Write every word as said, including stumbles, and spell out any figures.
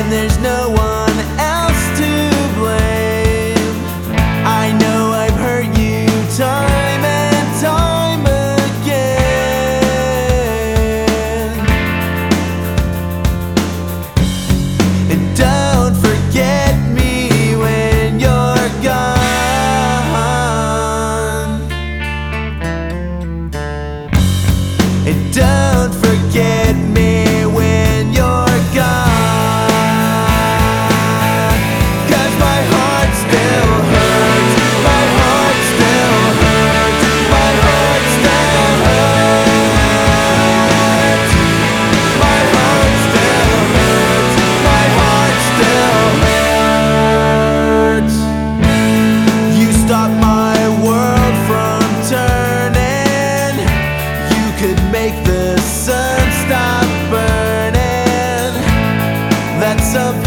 there's no one else to blame. I know I've hurt you time and time again. And don't forget me when you're gone. And don't forget me when you're gone. 'Cause my heart still hurts, my heart still hurts, my heart still hurts. My heart still hurts, my heart still hurts. You stopped my world from turning. You could make the sun stop burning. That's something